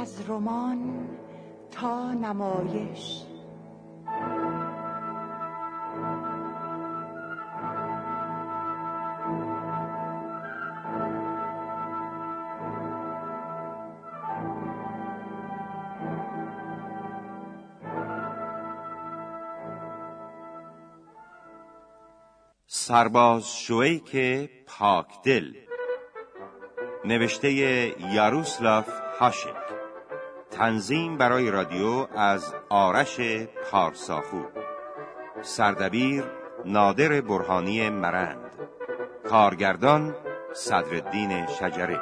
از رمان تا نمایش. سرباز شویک پاکدل، نوشته یاروسلاف هاشک، تنظیم برای رادیو از آرش پارساخو، سردبیر نادر برهانی مرند، کارگردان صدرالدین شجره.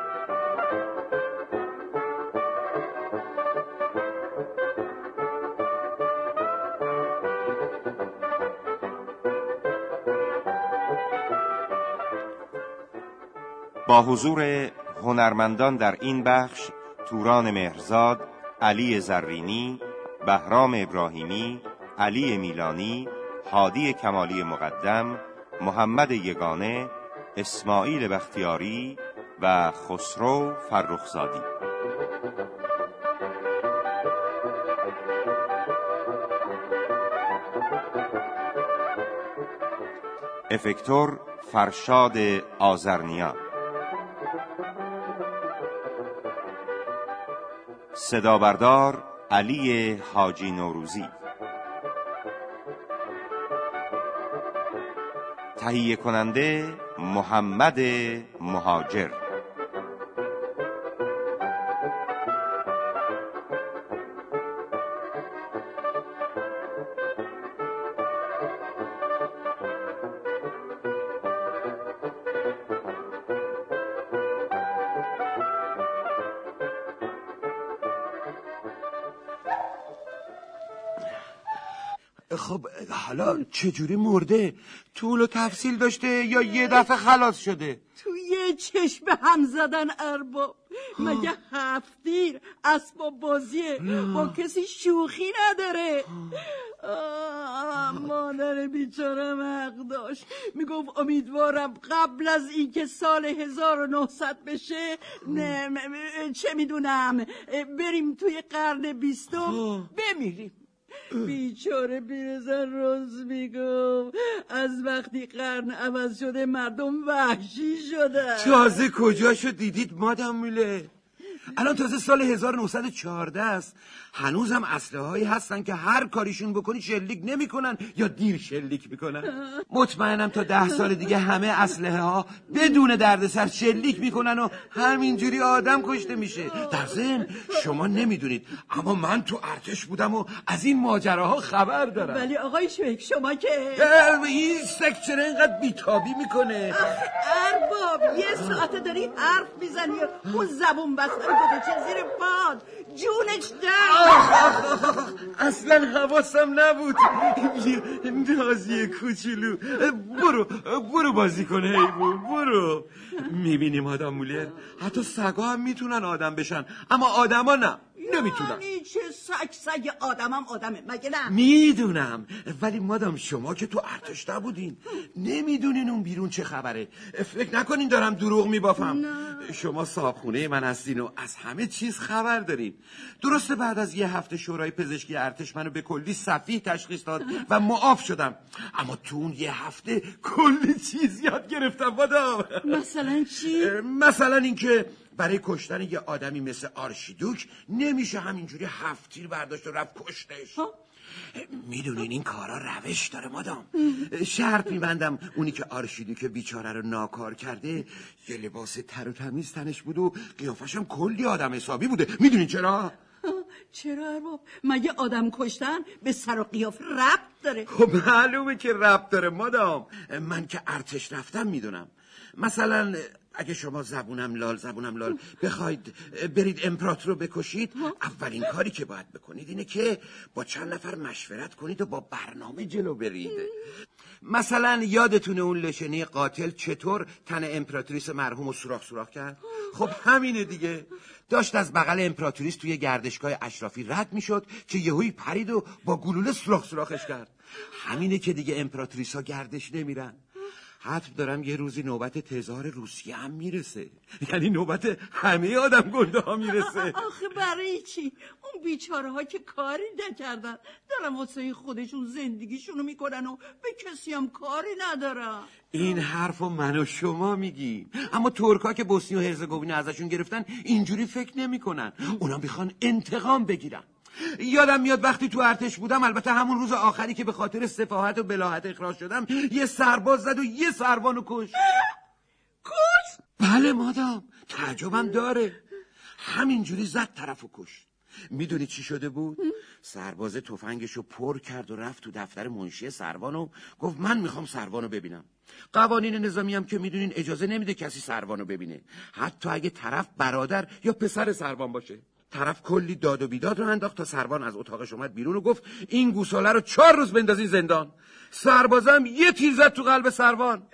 با حضور هنرمندان در این بخش: توران مهرزاد، علی زرینی، بهرام ابراهیمی، علی میلانی، هادی کمالی مقدم، محمد یگانه، اسماعیل بختیاری و خسرو فرخزادی. افکتور فرشاد آذرنیا. صدابردار علی حاجی نوروزی. تهیه کننده محمد مهاجر. خب حالا چجوری مرده؟ طول و تفصیل داشته یا یه دفعه خلاص شده؟ تو یه چشم هم زدن ارباب. مگه هفتیر اسباب بازیه؟ با کسی شوخی نداره. مادر بیچارم حق داشت، میگفت امیدوارم قبل از اینکه سال 1900 بشه چه میدونم بریم توی قرن 20 بمیریم. بیچاره پیرزن روز میگفت از وقتی قرن عوض شده مردم وحشی شده. تازه کجاشو دیدید مادام میله؟ الان تازه سال 1914 است. هنوزم اسلحه هایی هستن که هر کاریشون بکنی شلیک نمی کنن یا دیر شلیک میکنن. مطمئنم تا 10 سال دیگه همه اسلحه ها بدون دردسر شلیک میکنن و همینجوری آدم کشته میشه. در ضمن شما نمیدونید اما من تو ارتش بودم و از این ماجراها خبر دارم. ولی آقای شویک شما که این سکچره اینقدر بیتابی میکنه. ارباب یه ساعت داری حرف میزنی اون زبون بستن گذاشته زیر پاد جونش در. اصلا حواسم نبود. نازی کوچولو برو بازی کن حیوان برو. میبینی مادام مولر حتی سگا هم میتونن آدم بشن اما آدما نه نمیتونن. یعنی چه سگ آدمم آدمه مگه نه؟ میدونم ولی مادام شما که تو ارتش نبودین نمیدونین اون بیرون چه خبره. فکر نکنین دارم دروغ میبافم. شما صاحبخونه من هستین و از همه چیز خبر دارین. درسته بعد از یه هفته شورای پزشکی ارتش منو به کلی سفیه تشخیص داد و معاف شدم، اما تو اون یه هفته کلی چیز یاد گرفتم مادام. مثلا چی؟ مثلا اینکه برای کشتن یه آدمی مثل آرشیدوک نمیشه همینجوری هفتیر برداشت و رفت کشتش. میدونین این کارا روش داره مادام. شرط میبندم اونی که آرشیدوک بیچاره رو ناکار کرده یه لباس تر و تمیز تنش بود و قیافش هم کلی آدم حسابی بوده. میدونین چرا؟ چرا ارباب؟ مگه آدم کشتن به سر و قیاف ربط داره؟ خب معلومه که ربط داره مادام. من که ارتش رفتم میدونم. مثلا اگه شما زبونم لال بخواید برید امپراتور رو بکشید، اولین کاری که باید بکنید اینه که با چند نفر مشورت کنید و با برنامه جلو برید. مثلا یادتونه اون لشنه قاتل چطور تن امپراتوریس مرحوم رو سوراخ کرد؟ خب همینه دیگه. داشت از بغل امپراتوریس توی گردشگاه اشرافی رد میشد که یهویی پرید و با گلوله سوراخش کرد. همینه که دیگه امپراتوریس ها گردش نمیرن. حتم دارم یه روزی نوبت تزار روسیه هم میرسه. یعنی نوبت همه آدم گنده ها میرسه. آخه برای چی؟ اون بیچاره ها که کاری نکردن، دارن واسه خودشون زندگیشونو میکنن و به کسی هم کاری ندارن. این حرفو من و شما میگیم، اما ترکا که بوسنی و هرزگوینه ازشون گرفتن اینجوری فکر نمیکنن. اونا میخوان انتقام بگیرن. یادم میاد وقتی تو ارتش بودم، البته همون روز آخری که به خاطر سفاهت و بلاهت اخراج شدم، یه سرباز زد و یه سروانو کش. بله مادام، تعجبم داره. همینجوری زد طرفو کشت. میدونی چی شده بود؟ سرباز تفنگشو پر کرد و رفت تو دفتر منشی سروانو، گفت من میخوام سروانو ببینم. قوانین نظامی هم که میدونین اجازه نمیده کسی سروانو ببینه، حتی اگه طرف برادر یا پسر سروان باشه. طرف کلی داد و بیداد رو انداخت تا سروان از اتاقش اومد بیرون و گفت این گوساله رو 4 روز بندازین زندان. سربازم یه تیر زد تو قلب سروان.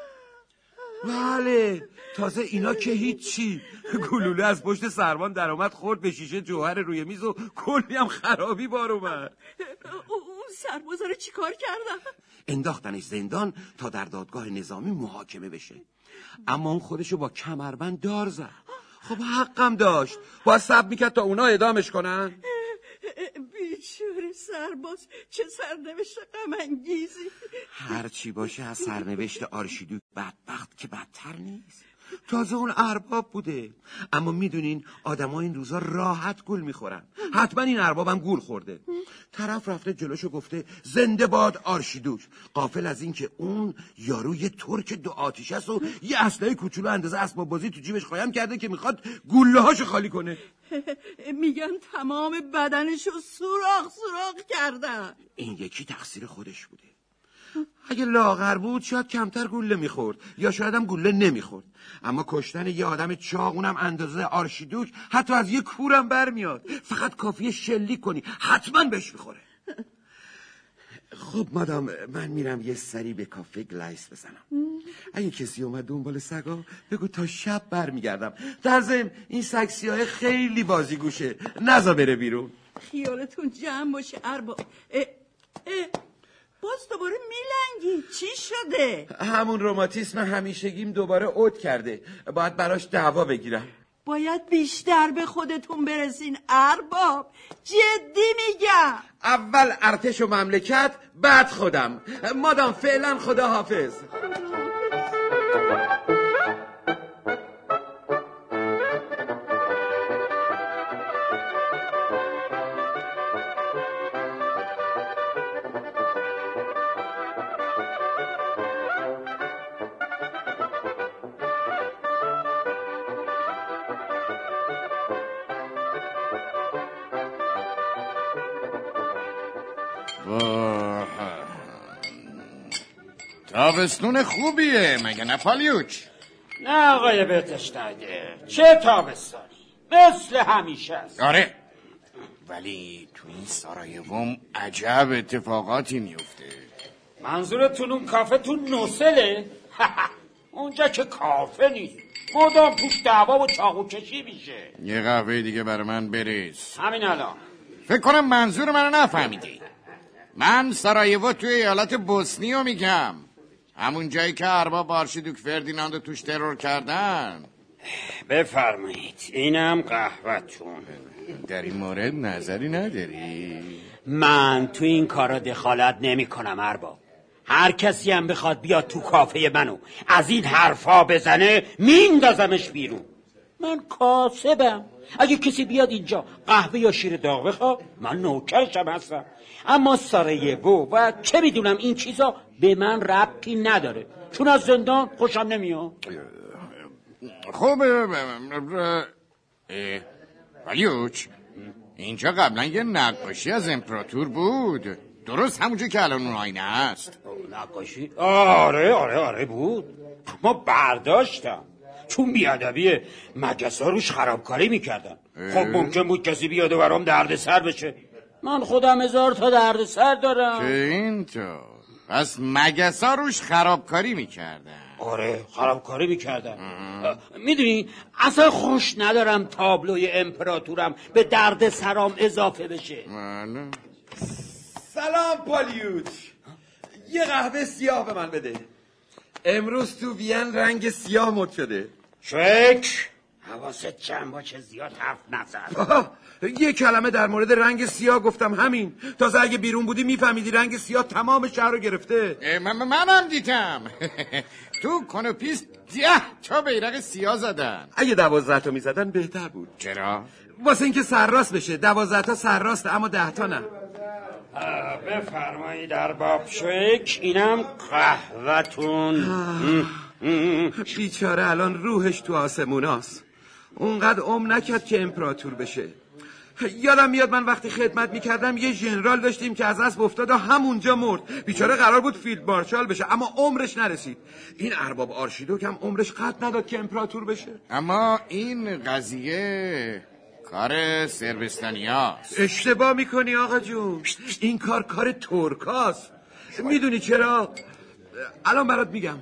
بله، تازه اینا که هیچی. گلوله از پشت سروان در اومد، خورد به شیشه جوهر روی میز و کلی هم خرابی بار اومد. اون سربازا رو چی کار کردن؟ انداختنش زندان تا در دادگاه نظامی محاکمه بشه. اما اون خودشو با کمربند دار زد. خب حقم داشت، باید صبر میکرد تا اونا اعدامش کنن. بیچاره سرباز، چه سرنوشت غم انگیزی. هر چی باشه از سرنوشت آرشیدوک بدبخت که بدتر نیست. تازه اون ارباب بوده. اما میدونین آدم‌ها این روزا راحت گول میخورن. حتما این اربابم گول خورده. طرف رفته جلوشو گفته زنده باد آرشیدوک، غافل از این که اون یارو یه ترک 2 آتیش است و یه اسلحه کوچولو اندازه اسباب بازی تو جیبش قایم کرده که میخواد گله‌هاشو خالی کنه. میگن تمام بدنشو سوراخ کردن. این یکی تقصیر خودش بوده. اگه لاغر بود شاید کمتر گوله میخورد، یا شاید هم گوله نمیخورد. اما کشتن یه آدم چاقونم اندازه آرشیدوک حتی از یه کورم برمیاد. فقط کافیه شلیک کنی حتما بهش میخوره. خب مادام، من میرم یه سری به کافه گلایس بزنم. اگه کسی اومد دنبال سگا بگو تا شب برمیگردم. در ضمن این سگ سیاه خیلی بازیگوشه، نذار بره بیرون. خیالتون جمع باشه ارباب. باز دوباره میلنگی، چی شده؟ همون روماتیسم همیشگیم دوباره عود کرده، باید براش دعوا بگیرم. باید بیشتر به خودتون برسین ارباب، جدی میگم. اول ارتش و مملکت، بعد خودم. مادام فعلا خدا حافظ. تابستون خوبیه مگه نه پالیوچ؟ نه آقای بهتشتگه، چه تابستانی، مثل همیشه است. آره، ولی تو این سارایوم عجب اتفاقاتی میفته. منظورتون اون کافه تو نوسله؟ اونجا که کافه نیست، مدام توش دعوا و چاقو کشی میشه. یه قهوه دیگه برای من بریز. همین الان. فکر کنم منظور منو نفهمیدی. من سارایوو توی ایالت بوسنیو میگم، همون جایی که ارباب آرشیدوک فردیناندو توش ترور کردن. بفرمایید، اینم قهوه‌تون. در این مورد نظری نداری؟ من تو این کارا دخالت نمی کنم ارباب. هر کسی هم بخواد بیاد تو کافه منو از این حرفا بزنه میندازمش بیرون. من کاسبم، اگه کسی بیاد اینجا قهوه یا شیر داغ بخواد من نوکرشم هستم. اما سارایوو و چه میدونم این چیزا به من ربطی نداره، چون از زندان خوشم نمیاد. خب پالیوچ، اینجا قبلا یه نقاشی از امپراتور بود، درست همونجا که الان اون آینه هست. نقاشی؟ آره بود، اما برداشتم چون بیادبی مگسا روش خرابکاری میکردن. خب ممکن بود کسی بیاد و برام دردسر بشه. من خودم 1000 تا دردسر دارم. که اینطور؟ پس مگسا روش خرابکاری میکردن؟ آره خرابکاری میکردن. میدونی اصلا خوش ندارم تابلوی امپراتورم به دردسرام اضافه بشه. سلام پالیوچ، یه قهوه سیاه به من بده. امروز تو وین رنگ سیاه مد شده. شوک حواست جمع باشه، زیاد حرف نزن. یه کلمه در مورد رنگ سیاه گفتم، همین. تازه اگه بیرون بودی میفهمیدی رنگ سیاه تمام شهر رو گرفته. منم دیدم. تو کانوپیس 10 تا بیرق سیاه زدن. اگه 12 تا میزدن بهتر بود. چرا؟ واسه اینکه سرراست بشه. 12 تا سرراسته اما 10 تا نه. بفرمایید ارباب شوک، اینم قهوه‌تون. بیچاره الان روحش تو آسموناست. اونقدر نکرد که امپراتور بشه. یادم میاد من وقتی خدمت میکردم یه ژنرال داشتیم که از اسب افتاد و همونجا مرد. بیچاره قرار بود فیلد مارشال بشه اما عمرش نرسید. این ارباب آرشیدوک هم عمرش قد نداد که امپراتور بشه. اما این قضیه کار سربستانیاست. اشتباه میکنی آقا جون، این کار ترکاست. میدونی چرا؟ الان برات میگم.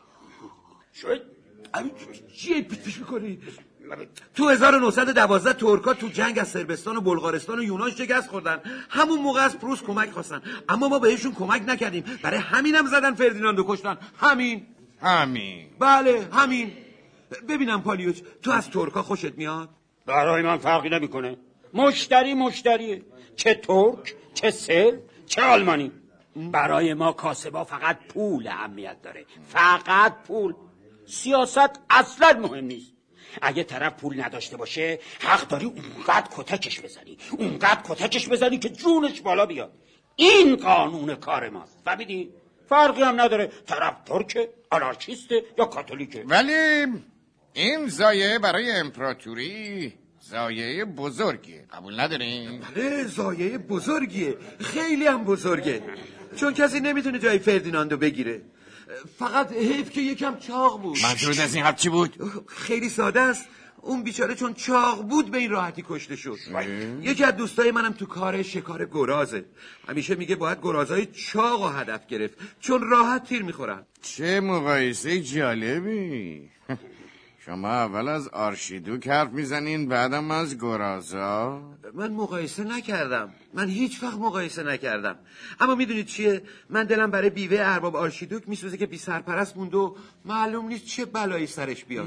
چیه پیش میکنی؟ تو 1912 ترکا تو جنگ از صربستان و بلغارستان و یونان شکست خوردن. همون موقع از پروس کمک خواستن اما ما بهشون کمک نکردیم. برای همینم زدن فردیناندو کشتن. همین. بله همین. ببینم پالیوچ، تو از ترکا خوشت میاد؟ برای من فرقی نمیکنه. مشتریه، چه ترک، چه سرب، چه آلمانی. برای ما کاسبا فقط پول اهمیت داره، فقط پول. سیاست اصلا مهم نیست. اگه طرف پول نداشته باشه حق داری اونقدر کتکش بزنی که جونش بالا بیاد. این قانون کار ماست، فهمیدی؟ فرقی هم نداره طرف ترکه، آنارشیسته یا کاتولیکه. ولی این زایه برای امپراتوری زایه بزرگیه، قبول ندارین؟ بله زایه بزرگیه، خیلی هم بزرگه، چون کسی نمیتونه جای فردیناندو بگیره. فقط حیف که یکم چاق بود. منظورت از این حرف چی بود؟ خیلی ساده است. اون بیچاره چون چاق بود به این راحتی کشته شد. یکی از دوستای منم تو کار شکار گرازه. همیشه میگه باید گرازای چاق و هدف گرفت چون راحت تیر میخورن. چه مقایسه جالبی. شما اول از آرشیدوک حرف میزنین بعدم از گرازا. من مقایسه نکردم، من هیچ وقت مقایسه نکردم. اما میدونید چیه؟ من دلم برای بیوه ارباب آرشیدوک میسوزه که بی سرپرست موند و معلوم نیست چه بلایی سرش بیاد.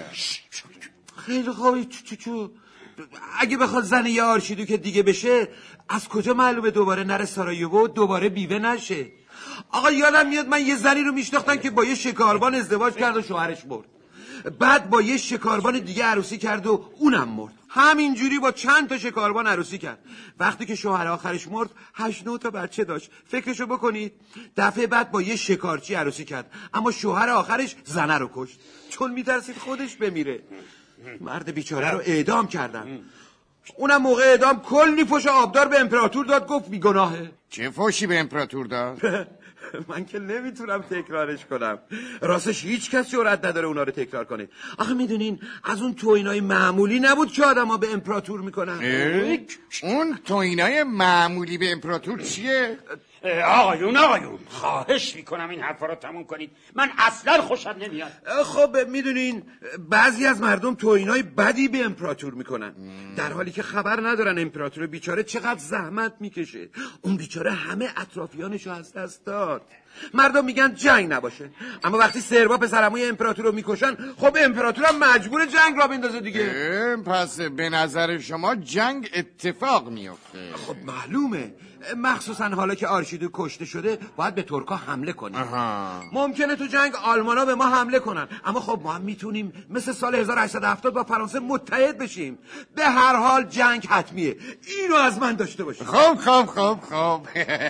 خیلی خوبی چو اگه بخواد زن یه آرشیدوک دیگه بشه از کجا معلومه دوباره نره سارایوو و دوباره بیوه نشه؟ آقا یادم میاد من یه زنی رو میشناختم که با یه شکاربان ازدواج کرد و شوهرش مرد. بعد با یه شکاربان دیگه عروسی کرد و اونم مرد. همینجوری با چند تا شکاربان عروسی کرد. وقتی که شوهر آخرش مرد 8-9 تا بچه داشت. فکرشو بکنید. دفعه بعد با یه شکارچی عروسی کرد اما شوهر آخرش زنه رو کشت چون میترسید خودش بمیره. مرد بیچاره رو اعدام کردن. اونم موقع اعدام کلی فوش آبدار به امپراتور داد، گفت بیگناهه. چه فوشی به امپراتور داد؟ من که نمیتونم تکرارش کنم. راستش هیچ کس جرئت نداره اونا رو تکرار کنه. آخه میدونین از اون توهینای معمولی نبود که آدما به امپراتور میکنن. اون توهینای معمولی به امپراتور چیه؟ آقایون خواهش میکنم این حرفا رو تموم کنید، من اصلا خوشم نمیاد. خب میدونین بعضی از مردم توهینای بدی به امپراتور میکنن در حالی که خبر ندارن امپراتور بیچاره چقدر زحمت میکشه. اون بیچاره همه اطرافیانشو از دست داد. مردم میگن جنگ نباشه اما وقتی سربا پسرعموی امپراتور رو میکشن خب امپراتورم مجبور جنگ را بندازه دیگه. پس به نظر شما جنگ اتفاق میفته؟ خب معلومه، مخصوصا حالا که آرشیدوک کشته شده باید به ترکا حمله کنیم. ممکنه تو جنگ آلمانا به ما حمله کنن اما خب ما هم میتونیم مثل سال 1870 با فرانسه متحد بشیم. به هر حال جنگ حتمیه، اینو از من داشته باشید. خب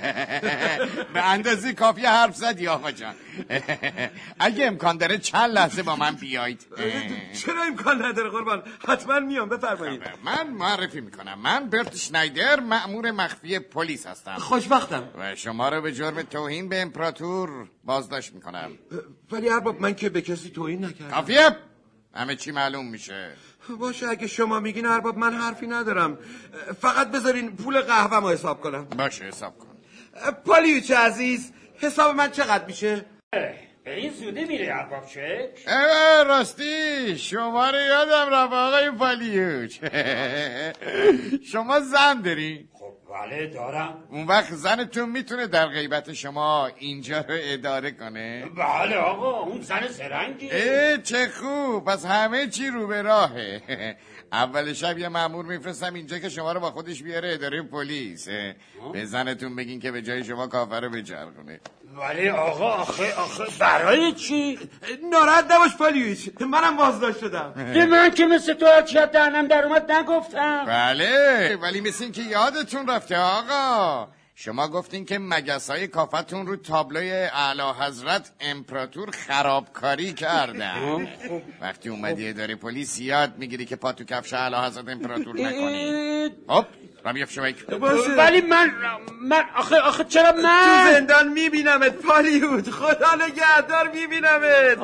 به اندازه کافی حرف زدی آقا جان. اگه امکان داره چند لحظه با من بیایید. چرا امکان نداره قربان؟ حتما میام، بفرمایید. من معرفی میکنم، من برت شنایدر، مأمور مخفی پلیس هستم. خوشبختم. و شما رو به جرم توهین به امپراتور بازداشت میکنم. ولی ارباب من که به کسی توهین نکردم. کافیه، همه چی معلوم میشه. باشه اگه شما میگین ارباب من حرفی ندارم، فقط بذارین پول قهوه ما حساب کنم. باشه حساب کن. پالیوچ عزیز حساب من چقدر میشه؟ به این زوده میره ارباب شوک؟ راستی شما رو یادم رفت آقای پالیوچ. شما زن داری؟ خب بله دارم. اون وقت زنتون میتونه در غیبت شما اینجا رو اداره کنه؟ بله آقا، اون زن زرنگی. چه خوب، پس همه چی رو به راهه. اول شب یه مأمور میفرستم اینجا که شما رو با خودش بیاره اداره پلیس. به زنتون بگین که به جای شما کافر رو بچرخونه. ولی آقا آخه برای چی؟ ناراحت نباش پالیوش، منم بازداشت شدم. به من که مثل تو هرچی از دهنم در اومد نگفتم. بله، ولی مثل این که یادتون رفته آقا. شما گفتین که مگسای کافتون رو تابلوی اعلی حضرت امپراتور خرابکاری کردن. وقتی اومدی اداره پلیس یاد میگیری که پا تو کفش اعلی حضرت امپراتور نکنی. خب را بیفت ولی من آخه چرا من تو زندان میبینمت پالیوت، خدا نگهدار میبینمت.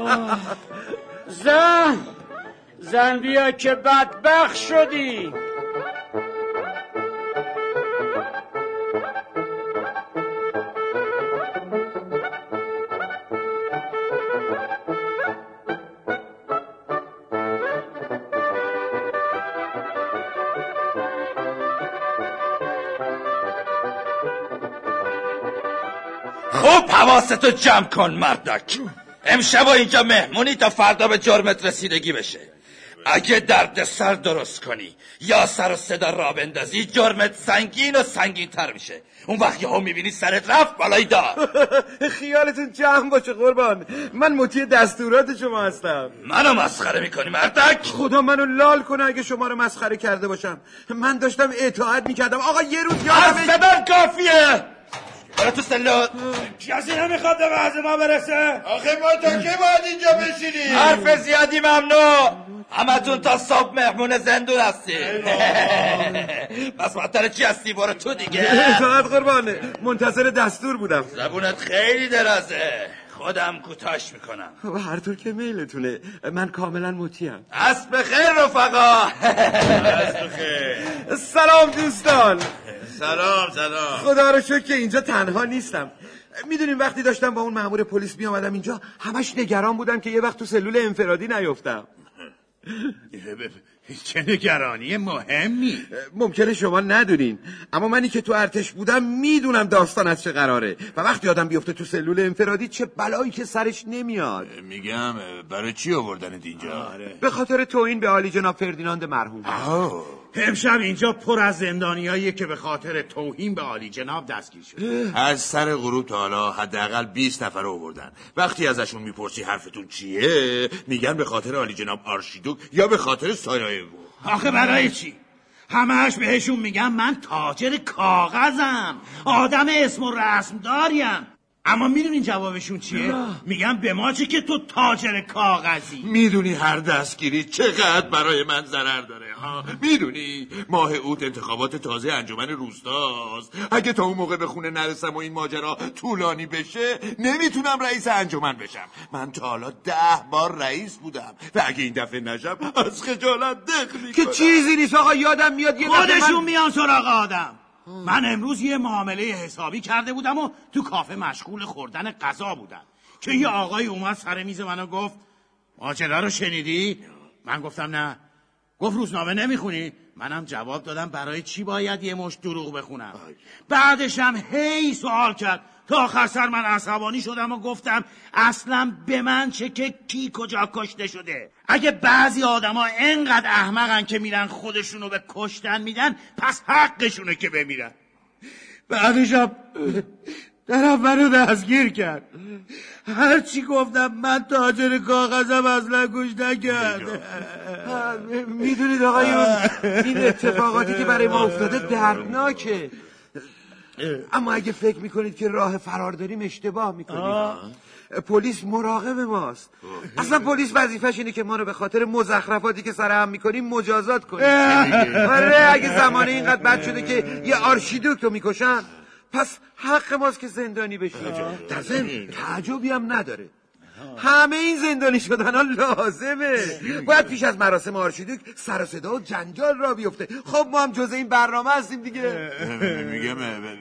زن بیا که بدبخت شدی. خب حواستو جمع کن مردک. امشب اینجا مهمونی تا فردا به جرمت رسیدگی بشه. اگه درد سر درست کنی یا سر و صدا را بندازی جرمت سنگین و سنگین تر میشه. اون وقت یهو میبینی سرت رفت بالای دار. خیالتون جمع باشه قربان، من مطیع دستورات شما هستم. منو مسخره میکنی مردک؟ خدا منو لال کنه اگه شما رو مسخره کرده باشم. من داشتم اطاعت میکردم. آقا یه روز از زدن کافیه. برای تو سلات کسی نمیخواد به وضع ما برسه. آخه ما تا که باید اینجا بشینیم؟ حرف زیادی ممنوع. همتون تا صبح مهمون زندون هستی. پس معطل چی هستی؟ برو تو دیگه. اطاعت قربانه، منتظر دستور بودم. زبونت خیلی درازه، خودم کوتاش میکنم. هر طور که میلتونه، من کاملا مطیعم. اسب خیر رفقا. اسب خیر. سلام دوستان. سلام. خدا رو شکر که اینجا تنها نیستم. میدونیم وقتی داشتم با اون مأمور پلیس میامدم اینجا همش نگران بودم که یه وقت تو سلول انفرادی نیفتم. چه نگرانی مهمی. ممکنه شما ندونین، اما منی که تو ارتش بودم میدونم داستان از چه قراره و وقتی آدم بیفته تو سلول انفرادی چه بلایی که سرش نمیاد. میگم برای چی آوردنت اینجا؟ به خاطر توهین به عالی جناب فردیناند مرحوم. امشب اینجا پر از زندانیاییه که به خاطر توهین به عالی جناب دستگیر شده. از سر غروب تا حالا حداقل 20 نفر آوردن. وقتی ازشون میپرسی حرفتون چیه میگن به خاطر عالی جناب آرشیدوک یا به خاطر سارایوو. آخه برای چی؟ همه‌اش بهشون میگم من تاجر کاغذم، آدم اسم و رسم داریم. اما میدونین جوابشون چیه؟ میگن به ما چه که تو تاجر کاغذی. میدونی هر دستگیری چقدر برای من ضرر داره ها؟ میدونی ماه اوت انتخابات تازه انجمن روستاست. اگه تا اون موقع به خونه نرسم و این ماجرا طولانی بشه نمیتونم رئیس انجمن بشم. من تا حالا 10 بار رئیس بودم و اگه این دفعه نشم از خجالت دق میکنم. که چیزی نیست آقا، یادم میاد یه خودشون میان سراغ آدم. من امروز یه معامله حسابی کرده بودم و تو کافه مشغول خوردن غذا بودم که یه آقای اومد سر میز منو گفت ماجرا رو شنیدی؟ من گفتم نه. گفت روزنامه نمیخونی؟ منم جواب دادم برای چی باید یه مشت دروغ بخونم. بعدش هم هی سوال کرد تا آخر سر من عصبانی شدم و گفتم اصلا به من چه که کی کجا کشته شده. اگه بعضی آدما انقدر احمقن که میرن خودشونو به کشتن میدن پس حقشونه که بمیرن. بعدش هم طرف منو دستگیر کرد. هرچی گفتم من تاجر کاغذم اصلا گوش نکرد. میدونید آقایون این اتفاقاتی که برای ما افتاده دردناکه، اما اگه فکر میکنید که راه فرار داریم اشتباه میکنید. پلیس مراقب ماست. اصلا پلیس وظیفش اینه که ما رو به خاطر مزخرفاتی که سر هم میکنیم مجازات کنیم. آره اگه زمانه اینقدر بد شده که یه آرشیدوک رو میکشن پس حق ماست که زندانی بشیم. در ضمن تعجبی هم نداره، همه این زندانی شدن ها لازمه. باید پیش از مراسم آرشیدوک سر و صدا و جنجال را بیفته. خب ما هم جز این برنامه هستیم دیگه. میگم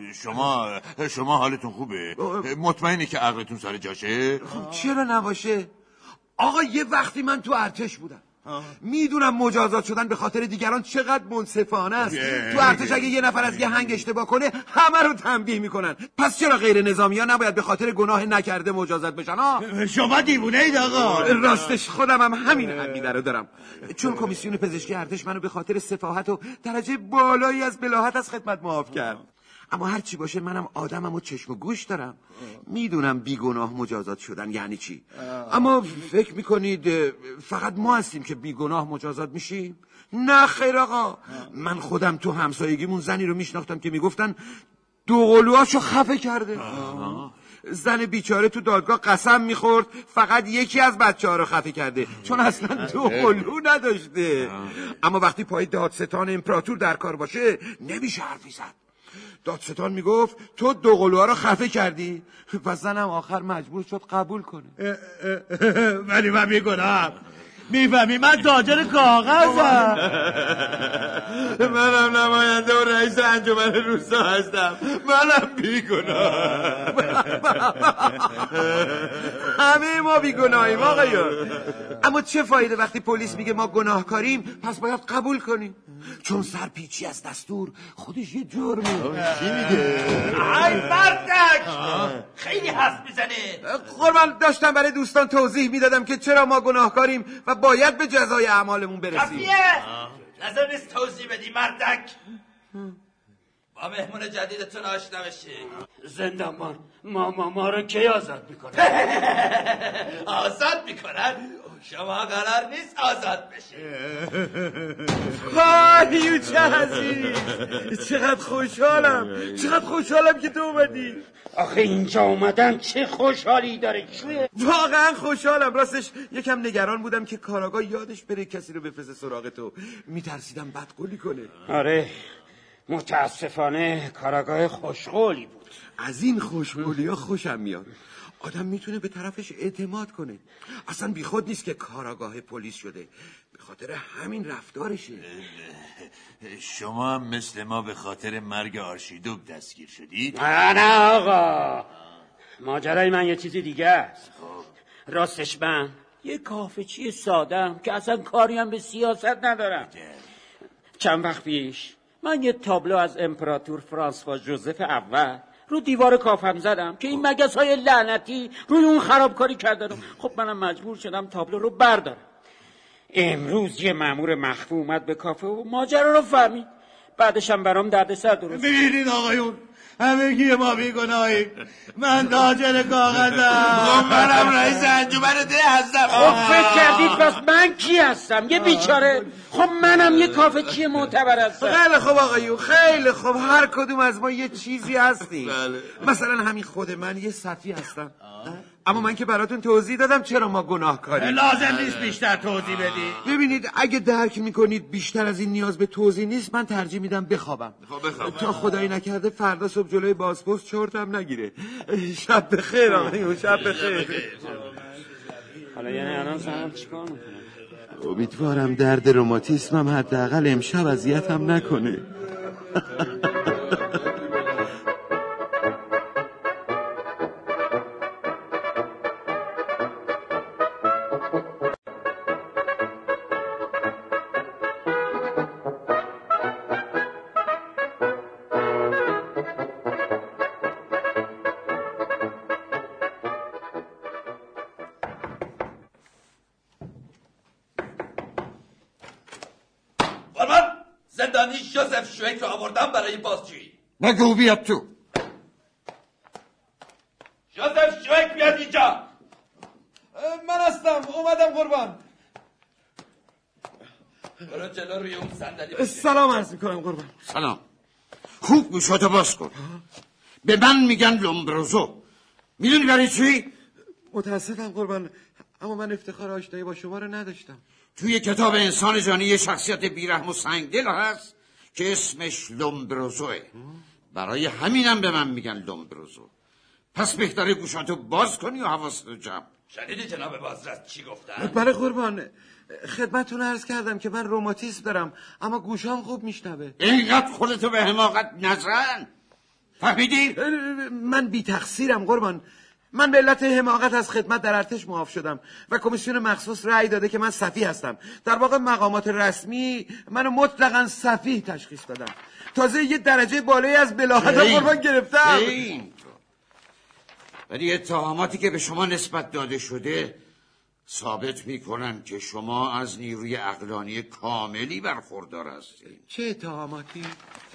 شما حالتون خوبه؟ مطمئنی که عقلتون سر جاشه؟ چرا نباشه؟ آقا یه وقتی من تو ارتش بودم میدونم مجازات شدن به خاطر دیگران چقدر منصفانه است. تو ارتش اگه یه نفر از یه هنگ اشتباه کنه همه رو تنبیه میکنن. پس چرا غیر نظامی ها نباید به خاطر گناه نکرده مجازات بشن؟ شما دیوونه اید آقا. راستش خودم هم همین عقیده رو دارم، چون کمیسیون پزشکی ارتش منو به خاطر سفاهت و درجه بالایی از بلاهت از خدمت معاف کرد. اما هر چی باشه منم آدمم و چشم و گوش دارم، میدونم بیگناه مجازات شدن یعنی چی. اما فکر میکنید فقط ما هستیم که بیگناه مجازات میشیم؟ نه خیر آقا، من خودم تو همسایگیمون زنی رو میشناختم که میگفتن دوقلوهاشو خفه کرده. زن بیچاره تو دادگاه قسم میخورد فقط یکی از بچه‌ها رو خفه کرده چون اصلا دوقلو نداشته. اما وقتی پای دادستان امپراتور در کار باشه نمیشه حرفی زد. دادستان میگفت تو دوقلوها رو خفه کردی و زنم آخر مجبور شد قبول کنه. ولی من میگنم، میفهمی من تاجر کاغذم. منم نماینده و رئیس انجمن روستا هستم، منم بیگناه. همه ما بیگناهیم آقایون. اما چه فایده وقتی پلیس میگه ما گناهکاریم پس باید قبول کنیم، چون سرپیچی از دستور خودش یه جرمه. چی میگه؟ ای مردک خیلی حرف میزنه. قربان داشتم برای دوستان توضیح میدادم که چرا ما گناهکاریم و باید به جزای اعمالمون برسیم. کافیه، لازم نیست توضیح بدی مردک. با مهمون جدیدتون آشنا بشی. زندانبان ما رو کی آزاد میکنن؟ آزاد میکنن؟ شما قرار نیست آزاد بشی. چه عزیز، چقدر خوشحالم که تو اومدی. آخه اینجا اومدن چه خوشحالی داره چوه؟ واقعا خوشحالم. راستش یکم نگران بودم که کاراگاه یادش بره کسی رو بفرسته سراغ تو، میترسیدم بدقولی کنه. آره متاسفانه کاراگاه خوشقولی بود. از این خوشقولی ها خوشم میاد، آدم میتونه به طرفش اعتماد کنه. اصلا بیخود نیست که کاراگاه پلیس شده، به خاطر همین رفتارشه. شما هم مثل ما به خاطر مرگ آرشیدوک دستگیر شدید؟ نه آقا، ماجرای من یه چیزی دیگه است. راستش من یه کافه‌چی سادم که اصلا کاری هم به سیاست ندارم. چند وقت پیش من یه تابلو از امپراتور فرانسوا ژوزف اول رو دیوار کافم زدم که این مگس‌های لعنتی روی اون خرابکاری کردن. خب منم مجبور شدم تابلو رو بردارم. امروز یه مأمور مخفی اومد به کافه و ماجرا رو فهمید. بعدش هم برام دردسر درست. ببینید آقایون، همگی ما بیگناهیم. من تاجر کاغذم. منم رئیس انجمن ده هستم. خب فکر کردید پس من کی هستم؟ یه بیچاره. خب منم یه کافه چی معتبر هستم. خیلی خوب آقایون، خیلی خوب. هر کدوم از ما یه چیزی هستیم. مثلا همین خود من یه صفی هستم. اما من که براتون توضیح دادم چرا ما گناهکاریم. لازم نیست بیشتر توضیح بدی. ببینید اگه درک میکنید بیشتر از این نیاز به توضیح نیست، من ترجیح میدم بخوابم تا خدایی نکرده فردا صبح جلوی بازپرس چرتم نگیره. شب بخیر آقایون، شب بخیر. حالا یعنی الان سرم چیکار میکنم؟ امیدوارم درد روماتیسمم حداقل امشب اذیتم نکنه. زندانی ژوزف شویک رو آوردم برای بازجویی. نگو بیاد تو. ژوزف شویک بیاد اینجا. من هستم، اومدم قربان. برو جلو روی اون صندلی. سلام عرض میکنم قربان. سلام. خوب گوشاتو باز کن. به من میگن لومبروزو. میدونی برای چی؟ متاسفم قربان، اما من افتخار آشنایی با شما رو نداشتم. توی کتاب انسان جانی یه شخصیت بیرحم و سنگدل هست که اسمش لومبروزوه. برای همینم به من میگن لومبروزو. پس بهتره گوشاتو باز کنی و حواستو جمع. شنیدی جناب بازرس چی گفتن؟ بله قربان، خدمتتون عرض کردم که من روماتیسم دارم اما گوشام خوب میشنوه. اینقدر خودتو به حماقت نزن. فهمیدی؟ من بی تقصیرم قربان. من به علت حماقت از خدمت در ارتش معاف شدم و کمیسیون مخصوص رأی داده که من سفیه هستم. در واقع مقامات رسمی منو مطلقاً سفیه تشخیص دادن. تازه یه درجه بالایی از بلاهت قربان گرفتم. ولی اتهاماتی که به شما نسبت داده شده ثابت میکنن که شما از نیروی عقلانی کاملی برخوردار هستید. چه اتهاماتی؟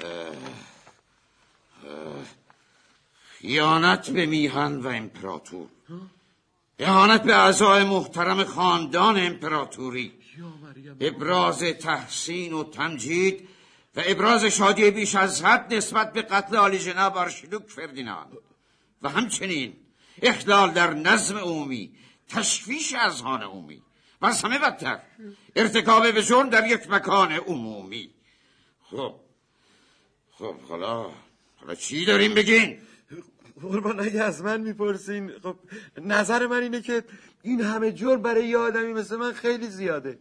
خیانت به میهن و امپراتور، اهانت به اعضای محترم خاندان امپراتوری، ابراز تحسین و تمجید و ابراز شادی بیش از حد نسبت به قتل عالی جناب آرشیدوک فردیناند و همچنین اخلال در نظم عمومی، تشویش اذهان عمومی و از همه بدتر ارتکاب به جرم در یک مکان عمومی. خب حالا چی داریم بگین؟ قربان اگه از من میپرسین، خب نظر من اینه که این همه جرم برای یه آدمی مثل من خیلی زیاده.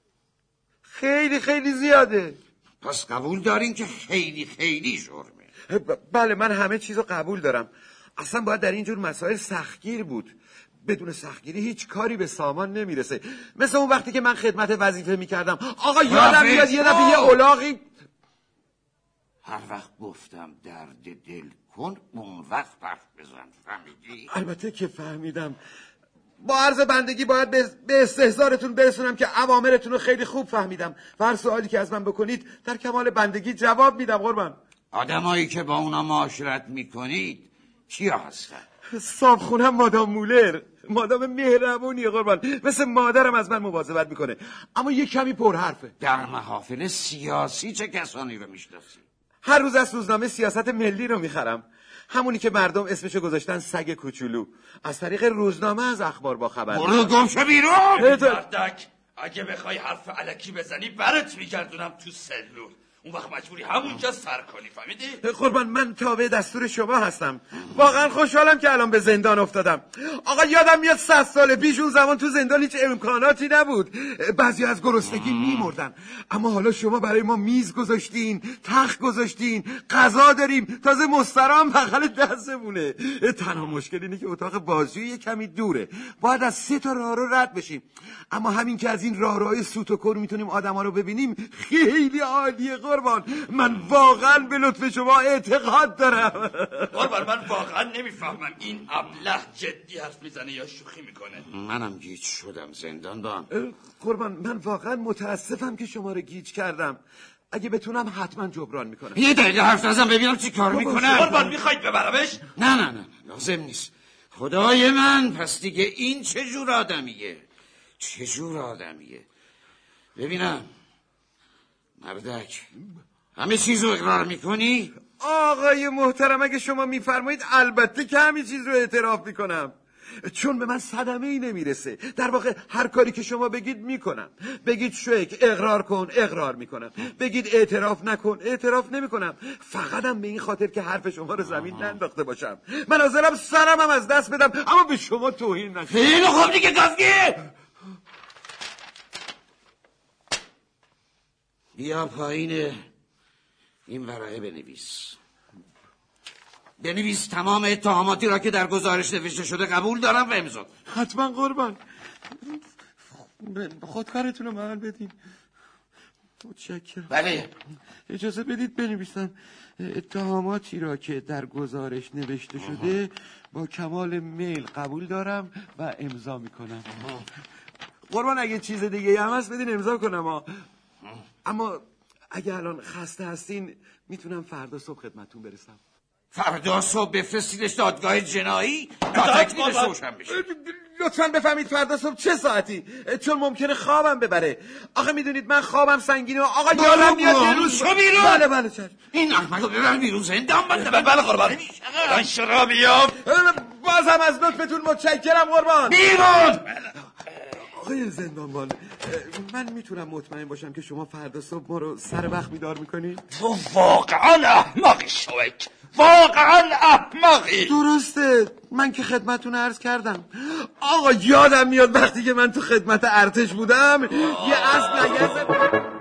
خیلی زیاده. پس قبول دارین که خیلی جرمه؟ بله، من همه چیزو قبول دارم. اصلا باید در این جور مسائل سختگیر بود. بدون سختگیری هیچ کاری به سامان نمیرسه. مثل اون وقتی که من خدمت وظیفه میکردم. آقا یادم میاد یه دفعه یه الاغی، هر وقت گفتم درد دل کن اون وقت حرف بزن، فهمیدی؟ البته که فهمیدم. با عرض بندگی باید به استحضارتون برسونم که اوامرتون رو خیلی خوب فهمیدم و هر سوالی که از من بکنید در کمال بندگی جواب میدم. قربان آدمایی که با اونا معاشرت میکنید چیا هستن؟ صابخونم مادام مولر، مادام مهربونیه قربان، مثل مادرم از من مواظبت میکنه، اما یه کمی پرحرفه. در محافل سیاسی چه کسانی رو میشناسی؟ هر روز از روزنامه سیاست ملی رو میخرم، همونی که مردم اسمشو گذاشتن سگ کوچولو. از طریق روزنامه از اخبار با خبر. برو گم شو بیرون. مردک اگه بخوای حرف الکی بزنی برات میگردونم تو سلول، اون وقت مجبوری همونجا سر کنی، فهمیدی؟ قربان من تابع دستور شما هستم. واقعا خوشحالم که الان به زندان افتادم. آقا یادم میاد 100 سال پیش اون زمان تو زندان هیچ امکاناتی نبود، بعضی از گرسنگی میمردن، اما حالا شما برای ما میز گذاشتین، تخت گذاشتین، غذا داریم، تازه مسترام بغل دستمونه. تنها مشکل اینه که اتاق بازجویی یه کمی دوره، باید از 3 تا راهرو رد بشیم، اما همین که از این راهروهای سوت و کور میتونیم آدما رو ببینیم خیلی عالیه. قربان من واقعا به لطف شما اعتقاد دارم. قربان من واقعا نمیفهمم این ابله جدی حرف میزنه یا شوخی میکنه. منم گیج شدم زندانبان. قربان من واقعا متاسفم که شما رو گیج کردم. اگه بتونم حتما جبران میکنم. یه دقیقه حرف نزن ببینم چی کار میکنم. قربان میخواید ببرمش؟ نه لازم نیست. خدای من، پس دیگه این چه جور آدمیه؟ ببینم مردک، همه چیز رو اقرار میکنی؟ آقای محترم اگه شما میفرمایید البته که همه چیز رو اعتراف میکنم، چون به من صدمه ای نمیرسه. در واقع هر کاری که شما بگید میکنم. بگید شویک اقرار کن، اقرار میکنم. بگید اعتراف نکن، اعتراف نمیکنم. فقطم به این خاطر که حرف شما رو زمین ننداخته باشم. من حاضرم سرمم از دست بدم اما به شما توهین نکنم. خیلی خوب دیگه کافیه. بیا پایین این ورقه بنویس تمام اتهاماتی را که در گزارش نوشته شده قبول دارم و امضا. حتما قربان. خودکارتون رو من بدین. متشکرم. بله. اجازه بدید بنویسم اتهاماتی را که در گزارش نوشته شده با کمال میل قبول دارم و امضا میکنم. قربان اگه چیز دیگه هم هست بدین امضا کنم. اما اگه الان خسته هستین میتونم فردا صبح خدمتون برسم. فردا صبح بفرستیدش دادگاه جنایی تا تکلیفش روشن بشه. لطفاً بفهمید فردا صبح چه ساعتی، چون ممکنه خوابم ببره. آخه میدونید من خوابم سنگینه. آقا یادم میاد شو بیرون. بله چشم. این احمقو ببر بیرون زندان. بله قربان. من شرابیام. بازم از لطفتون متشکرم قربان. بیرون. آقای زندانبان، من میتونم مطمئن باشم که شما فردا صبح ما رو سر وقت بیدار میکنید؟ تو واقعا احمقی شویک، واقعا احمقی. درسته، من که خدمتون عرض کردم. آقا یادم میاد وقتی که من تو خدمت ارتش بودم یه اسب لگد